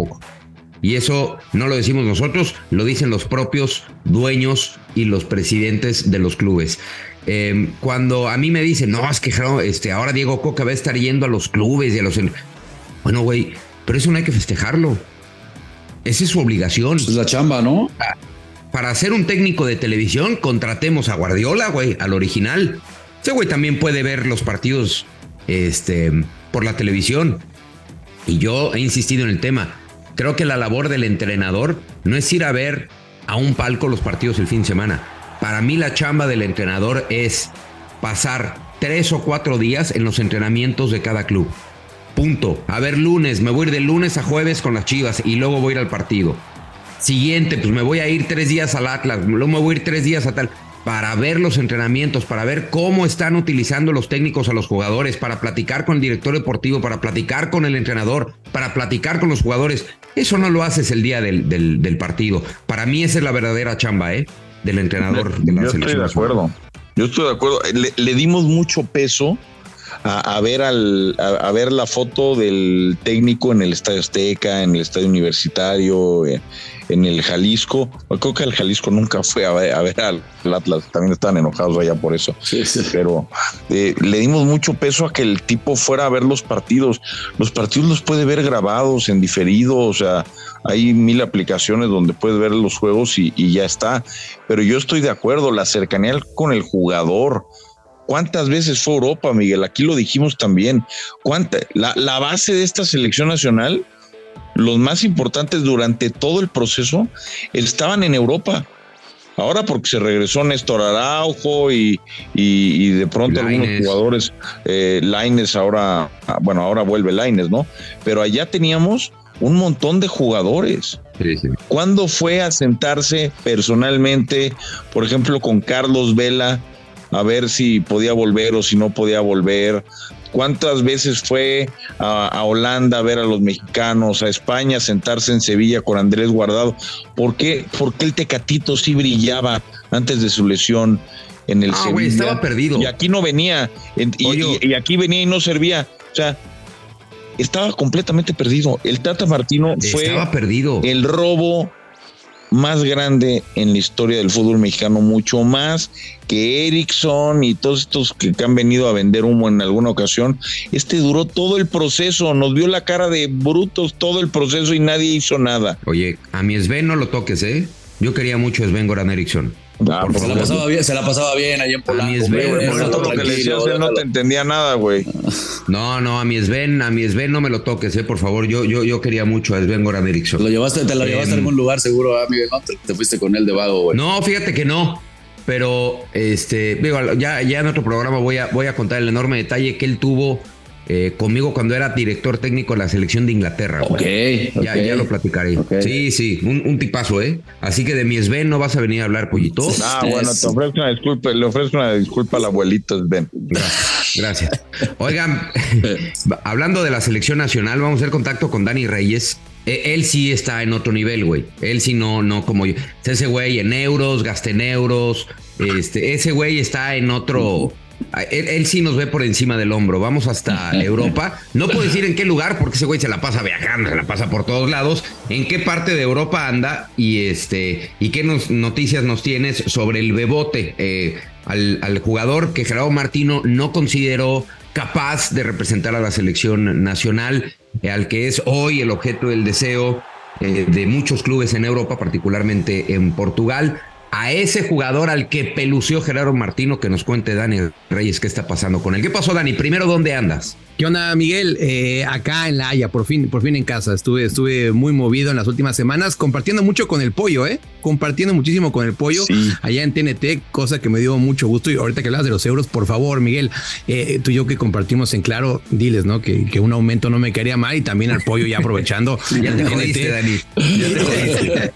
[SPEAKER 2] Y eso no lo decimos nosotros, lo dicen los propios dueños y los presidentes de los clubes. Cuando a mí me dicen, no, es que ahora Diego Coca va a estar yendo a los clubes y a los... Bueno, güey, pero eso no hay que festejarlo. Esa es su obligación.
[SPEAKER 4] Es la chamba, ¿no?
[SPEAKER 2] Para ser un técnico de televisión, contratemos a Guardiola, güey, al original. Ese güey también puede ver los partidos por la televisión. Y yo he insistido en el tema. Creo que la labor del entrenador no es ir a ver a un palco los partidos el fin de semana. Para mí la chamba del entrenador es pasar 3 o 4 días en los entrenamientos de cada club. Punto. A ver, lunes, me voy a ir de lunes a jueves con las Chivas y luego voy a ir al partido. Siguiente, pues me voy a ir 3 días al Atlas, luego me voy a ir 3 días a tal... Para ver los entrenamientos, para ver cómo están utilizando los técnicos a los jugadores, para platicar con el director deportivo, para platicar con el entrenador, para platicar con los jugadores. Eso no lo haces el día del partido. Para mí esa es la verdadera chamba, del entrenador de la selección.
[SPEAKER 3] Yo estoy de acuerdo. Le dimos mucho peso a ver la foto del técnico en el Estadio Azteca, en el Estadio Universitario, en el Jalisco. Creo que el Jalisco nunca fue a ver al Atlas, también estaban enojados allá por eso. Sí. Pero le dimos mucho peso a que el tipo fuera a ver los partidos. Los partidos los puede ver grabados, en diferido, o sea, hay 1000 aplicaciones donde puedes ver los juegos y ya está. Pero yo estoy de acuerdo, la cercanía con el jugador. ¿Cuántas veces fue Europa, Miguel? Aquí lo dijimos también. La base de esta selección nacional, los más importantes durante todo el proceso, estaban en Europa. Ahora porque se regresó Néstor Araujo y de pronto Lainez. Algunos jugadores, Lainez ahora vuelve Lainez, ¿no? Pero allá teníamos un montón de jugadores. Sí. ¿Cuándo fue a sentarse personalmente, por ejemplo, con Carlos Vela, a ver si podía volver o si no podía volver? ¿Cuántas veces fue a Holanda a ver a los mexicanos, a España a sentarse en Sevilla con Andrés Guardado? ¿Por qué el Tecatito sí brillaba antes de su lesión en el Sevilla?
[SPEAKER 2] Güey, estaba perdido.
[SPEAKER 3] Y aquí no venía, y aquí venía y no servía. O sea, estaba completamente perdido. El Tata Martino
[SPEAKER 2] estaba perdido.
[SPEAKER 3] El robo más grande en la historia del fútbol mexicano, mucho más que Erickson y todos estos que han venido a vender humo en alguna ocasión. Duró todo el proceso, nos vio la cara de brutos todo el proceso y nadie hizo nada.
[SPEAKER 2] Oye, a mi Sven no lo toques, Yo quería mucho a Sven Goran Eriksson.
[SPEAKER 4] Se la pasaba bien allá en Polanco.
[SPEAKER 3] Todo lo que le decías, no te entendía nada, güey.
[SPEAKER 2] No, a mi Sven no me lo toques, por favor. Yo quería mucho a Sven Goran Eriksson.
[SPEAKER 4] Te lo llevaste a algún lugar seguro, amigo, ¿no? Te fuiste con él de vago, güey.
[SPEAKER 2] No, fíjate que no. Pero ya en otro programa voy a contar el enorme detalle que él tuvo conmigo cuando era director técnico de la selección de Inglaterra.
[SPEAKER 4] Okay.
[SPEAKER 2] Ya lo platicaré. Okay. Sí, un tipazo, Así que de mi Sven no vas a venir a hablar, pollito.
[SPEAKER 3] Bueno, te ofrezco una disculpa, le ofrezco una disculpa al abuelito Sven.
[SPEAKER 2] Gracias. Oigan, hablando de la selección nacional, vamos a hacer contacto con Dani Reyes. Él sí está en otro nivel, güey. Él sí no como yo. Ese güey en euros, gasta en euros. Ese güey está en otro... Él sí nos ve por encima del hombro. Vamos hasta Europa. No puedo decir en qué lugar porque ese güey se la pasa viajando, se la pasa por todos lados. ¿En qué parte de Europa anda? Y qué noticias nos tienes sobre el Bebote, al jugador que Gerardo Martino no consideró capaz de representar a la selección nacional, al que es hoy el objeto del deseo de muchos clubes en Europa, particularmente en Portugal. a ese jugador al que pelució Gerardo Martino, que nos cuente Dani Reyes qué está pasando con él. ¿Qué pasó, Dani? Primero, ¿dónde andas?
[SPEAKER 5] ¿Qué onda, Miguel? Acá en La Haya, por fin en casa. Estuve muy movido en las últimas semanas, compartiendo mucho con el Pollo, compartiendo muchísimo con el Pollo, sí, allá en TNT, cosa que me dio mucho gusto. Y ahorita que hablas de los euros, por favor, Miguel, tú y yo que compartimos en Claro, diles, ¿no? Que un aumento no me quedaría mal, y también al Pollo ya aprovechando.
[SPEAKER 2] Ya te jodiste, Dani. Ya te jodiste.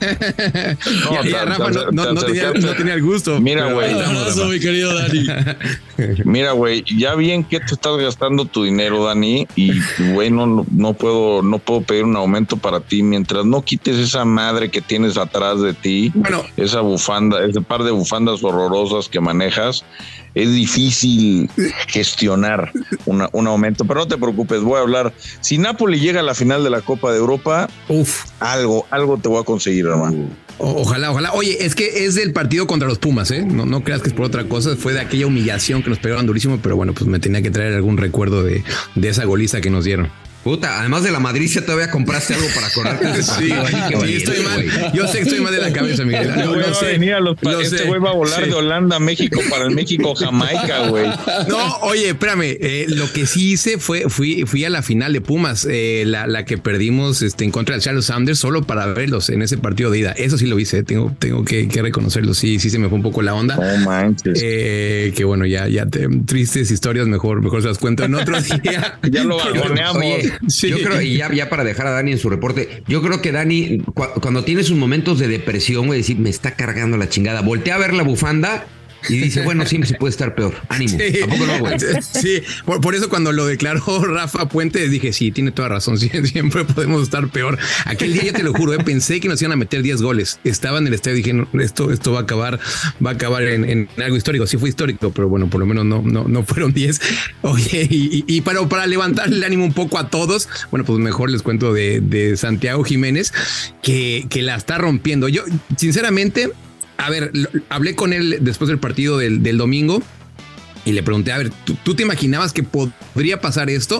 [SPEAKER 5] Rafa no tenía el gusto.
[SPEAKER 3] Mira, güey.
[SPEAKER 4] Un abrazo, mi querido Dani.
[SPEAKER 3] Mira, güey, ya bien que te estás gastando tu dinero, Dani, y güey, no puedo pedir un aumento para ti mientras no quites esa madre que tienes atrás de ti, bueno, esa bufanda, ese par de bufandas horrorosas que manejas. Es difícil gestionar un aumento, pero no te preocupes, voy a hablar. Si Napoli llega a la final de la Copa de Europa, algo te voy a conseguir, hermano.
[SPEAKER 5] Ojalá. Oye, es que es del partido contra los Pumas, ¿eh? No creas que es por otra cosa. Fue de aquella humillación que nos pegaron durísimo, pero bueno, pues me tenía que traer algún recuerdo de esa goliza que nos dieron.
[SPEAKER 2] Puta, además de la madricia, todavía compraste algo para acordarte de ese partido.
[SPEAKER 5] Sí, estoy mal. Yo sé que estoy mal de la cabeza, Miguel.
[SPEAKER 3] Este güey va a volar de Holanda a México para el México-Jamaica, güey.
[SPEAKER 5] No, oye, espérame. Lo que sí hice fui a la final de Pumas, la que perdimos en contra del Charles Sanders, solo para verlos en ese partido de ida. Eso sí lo hice, tengo que reconocerlo. Sí, se me fue un poco la onda.
[SPEAKER 3] No manches.
[SPEAKER 5] Que bueno, ya tristes historias, mejor se las cuento en otro día.
[SPEAKER 3] Ya lo bajoneamos.
[SPEAKER 2] Sí. Yo creo, y ya para dejar a Dani en su reporte, yo creo que Dani, cuando tiene sus momentos de depresión, güey, decir, me está cargando la chingada, voltea a ver la bufanda y dice, bueno, siempre se puede estar peor. Ánimo. Sí. ¿A poco no, güey?
[SPEAKER 5] Sí, por eso cuando lo declaró Rafa Puente, dije, sí, tiene toda razón, siempre podemos estar peor. Aquel día, ya te lo juro, pensé que nos iban a meter 10 goles. Estaba en el estadio y dije, no, esto va a acabar en algo histórico. Sí fue histórico, pero bueno, por lo menos no fueron 10. Oye, y para levantar el ánimo un poco a todos, bueno, pues mejor les cuento de Santiago Jiménez, que la está rompiendo. Yo, sinceramente, a ver, hablé con él después del partido del domingo y le pregunté, a ver, ¿tú te imaginabas que podría pasar esto?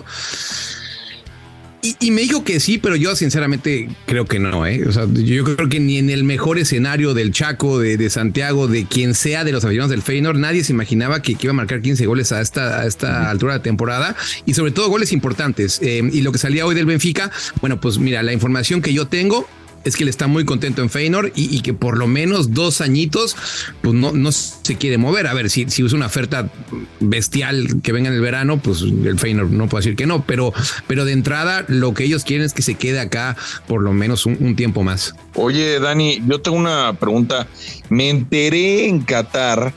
[SPEAKER 5] Y me dijo que sí, pero yo sinceramente creo que no, O sea, yo creo que ni en el mejor escenario del Chaco, de Santiago, de quien sea de los aficionados del Feyenoord, nadie se imaginaba que iba a marcar 15 goles a esta altura de temporada, y sobre todo goles importantes. Y lo que salía hoy del Benfica, bueno, pues mira, la información que yo tengo es que él está muy contento en Feyenoord y que por lo menos 2 añitos pues no se quiere mover. A ver, si usa una oferta bestial que venga en el verano, pues el Feyenoord no puede decir que no, pero de entrada lo que ellos quieren es que se quede acá por lo menos un tiempo más.
[SPEAKER 3] Oye, Dani, yo tengo una pregunta. Me enteré en Qatar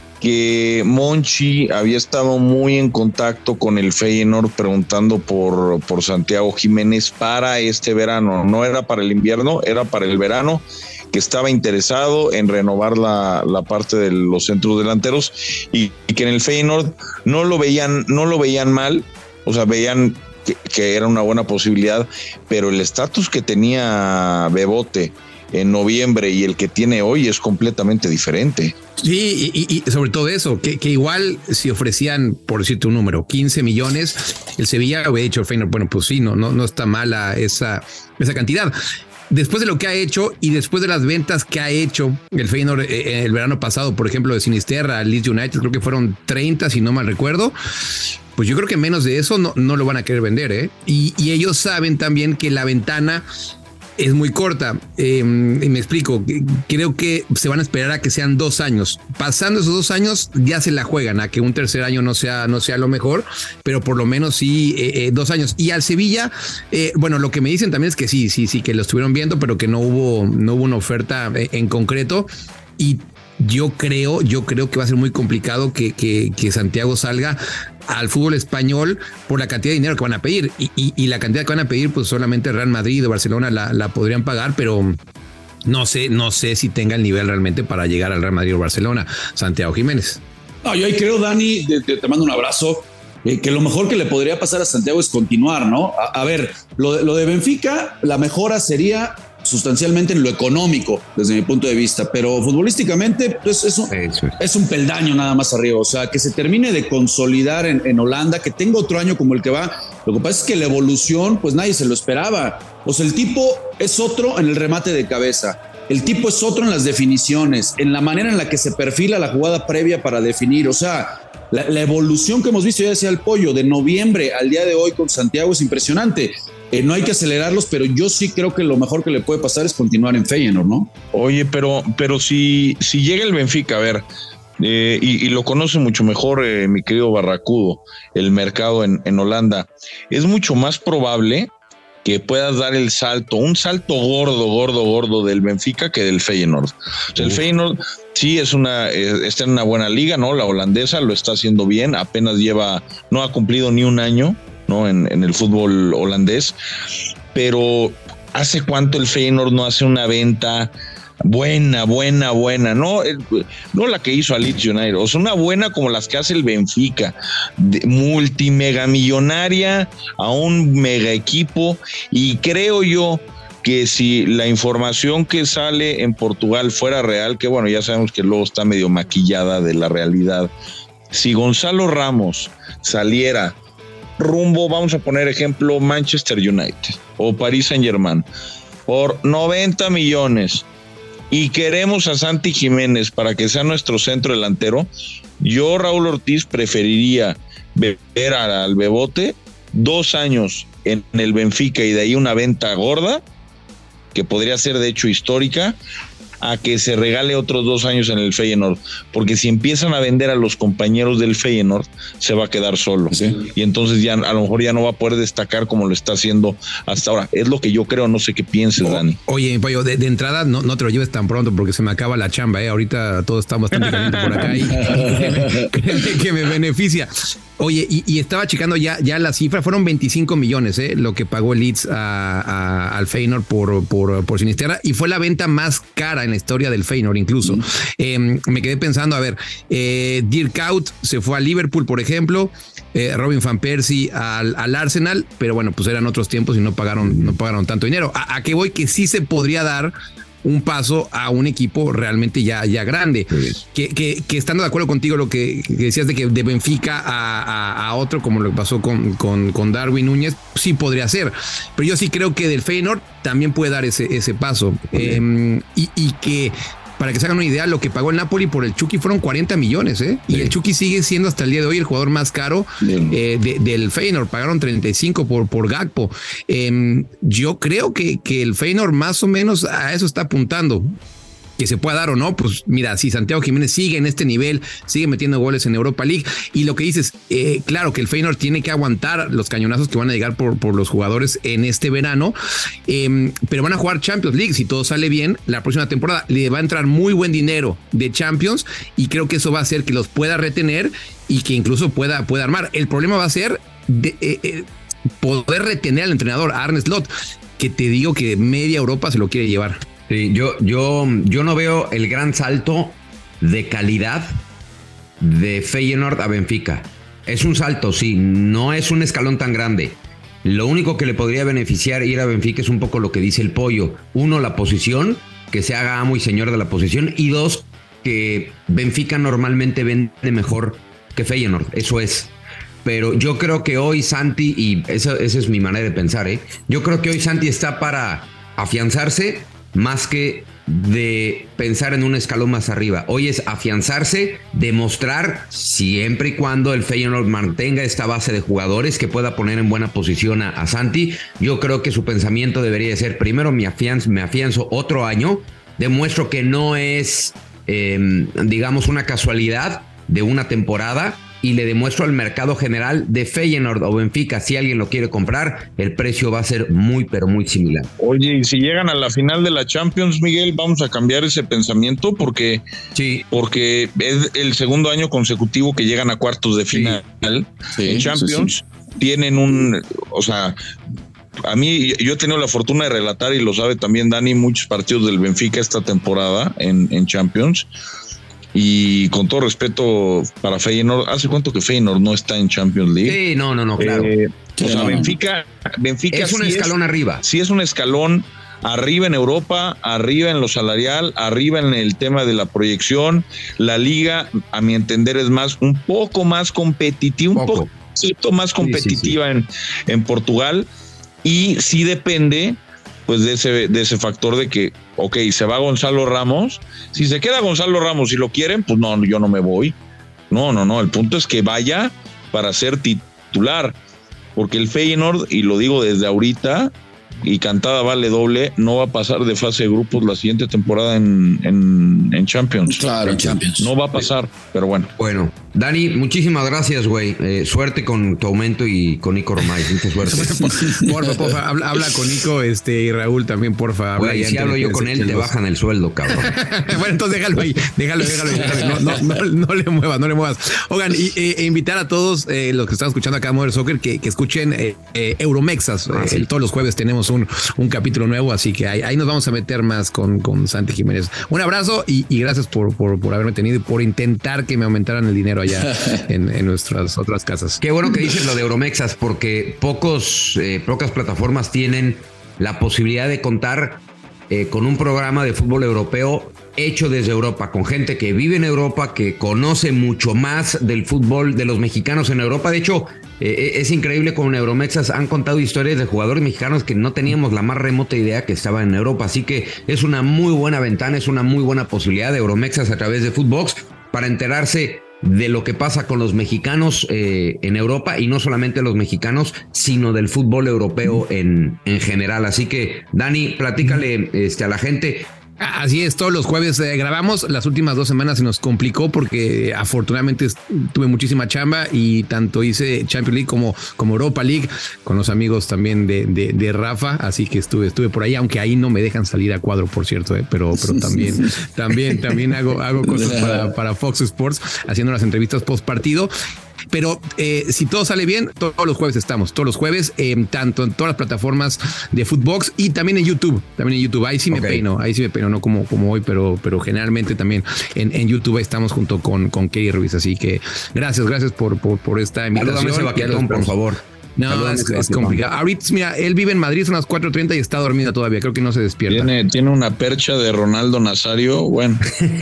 [SPEAKER 3] que Monchi había estado muy en contacto con el Feyenoord preguntando por Santiago Jiménez para este verano. No era para el invierno, era para el verano, que estaba interesado en renovar la parte de los centros delanteros y que en el Feyenoord no lo veían mal, o sea, veían que era una buena posibilidad, pero el estatus que tenía Bebote en noviembre y el que tiene hoy es completamente diferente.
[SPEAKER 5] Sí, y sobre todo eso, que igual si ofrecían, por decirte un número, 15 millones, el Sevilla hubiera dicho, Feyenoord, bueno, pues sí, no está mala esa cantidad. Después de lo que ha hecho y después de las ventas que ha hecho el Feyenoord el verano pasado, por ejemplo, de Sinisterra, Leeds United, creo que fueron 30, si no mal recuerdo, pues yo creo que menos de eso no lo van a querer vender, Y ellos saben también que la ventana es muy corta. Y me explico. Creo que se van a esperar a que sean 2 años. Pasando esos 2 años, ya se la juegan a que un tercer año no sea lo mejor, pero por lo menos sí 2 años. Y al Sevilla, bueno, lo que me dicen también es que sí, que lo estuvieron viendo, pero que no hubo una oferta en concreto. Y yo creo que va a ser muy complicado que Santiago salga al fútbol español por la cantidad de dinero que van a pedir y la cantidad que van a pedir pues solamente Real Madrid o Barcelona la podrían pagar, pero no sé si tenga el nivel realmente para llegar al Real Madrid o Barcelona. Santiago Jiménez.
[SPEAKER 4] No, yo ahí creo, Dani, te mando un abrazo, que lo mejor que le podría pasar a Santiago es continuar, ¿no? A ver, lo de Benfica, la mejora sería sustancialmente en lo económico, desde mi punto de vista, pero futbolísticamente pues es un peldaño nada más arriba, o sea, que se termine de consolidar en Holanda, que tenga otro año como el que va. Lo que pasa es que la evolución, pues nadie se lo esperaba. O sea, el tipo es otro en el remate de cabeza. El tipo es otro en las definiciones, en la manera en la que se perfila la jugada previa para definir. O sea, la evolución que hemos visto, ya decía el Pollo, de noviembre al día de hoy con Santiago es impresionante. No hay que acelerarlos, pero yo sí creo que lo mejor que le puede pasar es continuar en Feyenoord, ¿no?
[SPEAKER 3] Oye, pero si llega el Benfica, a ver, y lo conoce mucho mejor mi querido Barracudo, el mercado en Holanda, es mucho más probable que puedas dar el salto, un salto gordo del Benfica que del Feyenoord. O sea, el Feyenoord sí está en una buena liga, ¿no? La holandesa lo está haciendo bien, apenas no ha cumplido ni un año, ¿no? En el fútbol holandés, pero ¿hace cuánto el Feyenoord no hace una venta buena? No la que hizo a Leeds United, o sea, una buena como las que hace el Benfica, multimegamillonaria a un mega equipo. Y creo yo que si la información que sale en Portugal fuera real, que bueno, ya sabemos que luego está medio maquillada de la realidad, si Gonzalo Ramos saliera rumbo, vamos a poner ejemplo, Manchester United o Paris Saint-Germain, por 90 millones, y queremos a Santi Jiménez para que sea nuestro centro delantero, yo, Raúl Ortiz, preferiría ver al Bebote 2 años en el Benfica y de ahí una venta gorda, que podría ser de hecho histórica, a que se regale otros 2 años en el Feyenoord, porque si empiezan a vender a los compañeros del Feyenoord, se va a quedar solo, ¿sí? Y entonces ya a lo mejor ya no va a poder destacar como lo está haciendo hasta ahora. Es lo que yo creo, no sé qué pienses, Dani.
[SPEAKER 5] Oye, Pollo, de entrada no te lo lleves tan pronto porque se me acaba la chamba, ahorita todo está bastante caliente por acá y créeme que me beneficia. Oye, y estaba checando ya la cifra, fueron 25 millones, lo que pagó el Leeds al Feyenoord por Sinisterra, y fue la venta más cara en la historia del Feyenoord incluso. Me quedé pensando, a ver, Dirk Kuyt se fue a Liverpool, por ejemplo, Robin van Persie al Arsenal, pero bueno, pues eran otros tiempos y no pagaron tanto dinero. ¿A qué voy? Que sí se podría dar un paso a un equipo realmente ya grande. Que estando de acuerdo contigo lo que decías de que de Benfica a otro, como lo que pasó con Darwin Núñez, sí podría ser. Pero yo sí creo que del Feyenoord también puede dar ese paso. Y que, para que se hagan una idea, lo que pagó el Napoli por el Chucky fueron 40 millones, y el Chucky sigue siendo hasta el día de hoy el jugador más caro del Feyenoord. Pagaron 35 por Gakpo. Yo creo que el Feyenoord más o menos a eso está apuntando. Que se pueda dar o no, pues mira, si Santiago Jiménez sigue en este nivel, sigue metiendo goles en Europa League, y lo que dices, claro que el Feyenoord tiene que aguantar los cañonazos que van a llegar por los jugadores en este verano, pero van a jugar Champions League, si todo sale bien, la próxima temporada le va a entrar muy buen dinero de Champions, y creo que eso va a hacer que los pueda retener y que incluso pueda armar. El problema va a ser poder retener al entrenador, a Arne Slot, que te digo que media Europa se lo quiere llevar.
[SPEAKER 2] Sí, yo no veo el gran salto de calidad de Feyenoord a Benfica. Es un salto, sí, no es un escalón tan grande. Lo único que le podría beneficiar ir a Benfica es un poco lo que dice el Pollo. 1, la posición, que se haga amo y señor de la posición. Y 2, que Benfica normalmente vende mejor que Feyenoord. Eso es. Pero yo creo que hoy Santi, y esa es mi manera de pensar, yo creo que hoy Santi está para afianzarse más que de pensar en un escalón más arriba. Hoy es afianzarse, demostrar, siempre y cuando el Feyenoord mantenga esta base de jugadores que pueda poner en buena posición a Santi. Yo creo que su pensamiento debería ser: primero me afianzo otro año, demuestro que no es, digamos, una casualidad de una temporada, y le demuestro al mercado general de Feyenoord o Benfica, si alguien lo quiere comprar, el precio va a ser muy, pero muy similar.
[SPEAKER 3] Oye, y si llegan a la final de la Champions, Miguel, vamos a cambiar ese pensamiento porque es el segundo año consecutivo que llegan a cuartos de final en Champions. Tienen o sea, a mí, yo he tenido la fortuna de relatar, y lo sabe también Dani, muchos partidos del Benfica esta temporada en Champions. Y con todo respeto para Feyenoord, ¿hace cuánto que Feyenoord no está en Champions League?
[SPEAKER 2] Sí, no, claro.
[SPEAKER 3] O sea, Benfica
[SPEAKER 2] es un escalón arriba.
[SPEAKER 3] Sí, es un escalón arriba en Europa, arriba en lo salarial, arriba en el tema de la proyección. La liga, a mi entender, es un poco más competitiva, un poco más competitiva en Portugal, y sí depende pues de ese factor de que, ok, se va Gonzalo Ramos. Si se queda Gonzalo Ramos y lo quieren, pues no, yo no me voy. No. El punto es que vaya para ser titular. Porque el Feyenoord, y lo digo desde ahorita, y cantada vale doble, no va a pasar de fase de grupos la siguiente temporada en Champions.
[SPEAKER 4] Claro, en Champions.
[SPEAKER 3] No va a pasar, pero bueno.
[SPEAKER 2] Bueno, Dani, muchísimas gracias, güey. Suerte con tu aumento y con Nico Romay. Mucha suerte.
[SPEAKER 5] Porfa, habla con Nico y Raúl también, porfa.
[SPEAKER 2] Güey, si hablo yo con él, te bajan el sueldo, cabrón.
[SPEAKER 5] Bueno, entonces déjalo ahí. Déjalo. No le muevas. Oigan, invitar a todos los que están escuchando acá Mother Soccer que escuchen Euromexas. Sí. Todos los jueves tenemos un capítulo nuevo, así que ahí nos vamos a meter más con Santi Jiménez. Un abrazo y gracias por haberme tenido y por intentar que me aumentaran el dinero allá en nuestras otras casas.
[SPEAKER 2] Qué bueno que dices lo de Euromexas, porque pocas plataformas tienen la posibilidad de contar con un programa de fútbol europeo hecho desde Europa, con gente que vive en Europa, que conoce mucho más del fútbol de los mexicanos en Europa. De hecho, es increíble como en Euromexas han contado historias de jugadores mexicanos que no teníamos la más remota idea que estaban en Europa. Así que es una muy buena ventana, es una muy buena posibilidad de Euromexas a través de Footbox para enterarse de lo que pasa con los mexicanos en Europa, y no solamente los mexicanos, sino del fútbol europeo en general. Así que, Dani, platícale a la gente.
[SPEAKER 5] Así es, todos los jueves grabamos. Las últimas 2 semanas se nos complicó porque afortunadamente tuve muchísima chamba y tanto hice Champions League como Europa League con los amigos también de Rafa, así que estuve por ahí, aunque ahí no me dejan salir a cuadro, por cierto, pero también hago cosas para Fox Sports haciendo las entrevistas post partido. Pero si todo sale bien, todos los jueves estamos, todos los jueves, tanto en todas las plataformas de Footbox y también en YouTube. Ahí sí me peino, no como hoy, pero generalmente también en YouTube estamos junto con Kerry Ruiz. Así que gracias por esta invitación.
[SPEAKER 2] Ese vaquetón, por favor.
[SPEAKER 5] No, es complicado. Ahorita, mira, él vive en Madrid, son las 4:30 y está dormido todavía. Creo que no se despierta.
[SPEAKER 3] Tiene una percha de Ronaldo Nazario. Bueno,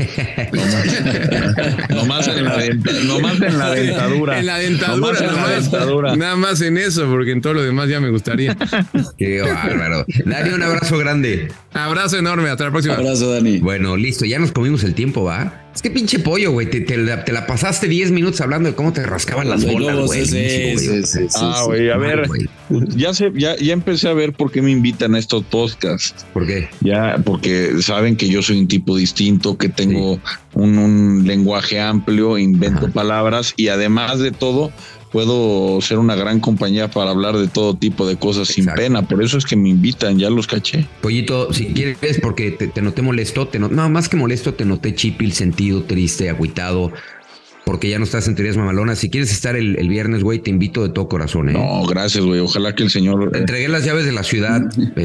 [SPEAKER 3] nomás en la dentadura.
[SPEAKER 5] En la dentadura. Nada más en eso, porque en todo lo demás ya me gustaría.
[SPEAKER 2] Qué bárbaro. Dani, un abrazo grande.
[SPEAKER 5] Abrazo enorme. Hasta la próxima.
[SPEAKER 4] Abrazo, Dani.
[SPEAKER 2] Bueno, listo. Ya nos comimos el tiempo, ¿va? Es que pinche pollo, güey. Te la pasaste 10 minutos hablando de cómo te rascaban las bolas, güey.
[SPEAKER 4] Sí.
[SPEAKER 3] Güey, a ver, ya empecé a ver por qué me invitan a estos podcasts.
[SPEAKER 2] ¿Por qué?
[SPEAKER 3] Ya, porque saben que yo soy un tipo distinto, que tengo un lenguaje amplio, invento palabras y además de todo puedo ser una gran compañía para hablar de todo tipo de cosas sin pena. Por eso es que me invitan, ya los caché.
[SPEAKER 2] Pollito, si quieres, porque te noté molesto, no, más que molesto, te noté chipil, sentido, triste, agüitado, porque ya no estás en teorías mamalonas. Si quieres estar el viernes, güey, te invito de todo corazón, ¿eh?
[SPEAKER 3] No, gracias, güey. Ojalá que el señor...
[SPEAKER 2] Te entregué las llaves de la ciudad.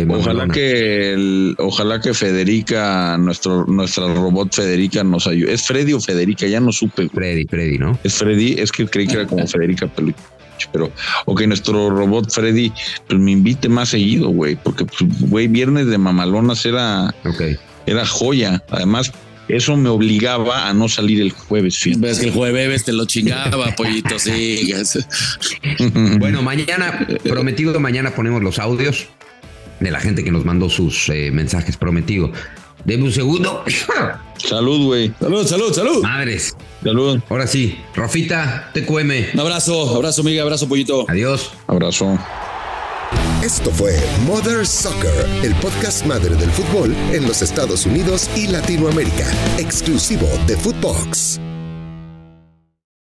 [SPEAKER 3] Ojalá que Federica, nuestra robot Federica nos ayude. ¿Es Freddy o Federica? Ya no supe.
[SPEAKER 2] Freddy, ¿no?
[SPEAKER 3] Es Freddy, es que creí que era como Federica Peluche. Pero, nuestro robot Freddy pues me invite más seguido, güey. Porque, güey, viernes de mamalonas era joya. Además, eso me obligaba a no salir el jueves. Fíjate.
[SPEAKER 4] Ves que el jueves te lo chingaba, Pollito, sí.
[SPEAKER 2] Bueno, mañana ponemos los audios de la gente que nos mandó sus mensajes, prometido. Deme un segundo.
[SPEAKER 3] Salud, güey.
[SPEAKER 4] Salud.
[SPEAKER 2] Madres.
[SPEAKER 3] Salud.
[SPEAKER 2] Ahora sí, Rafita, TQM.
[SPEAKER 4] Un abrazo, amiga, abrazo, Pollito.
[SPEAKER 2] Adiós.
[SPEAKER 3] Abrazo.
[SPEAKER 1] Esto fue Mother Soccer, el podcast madre del fútbol en los Estados Unidos y Latinoamérica, exclusivo de Footbox.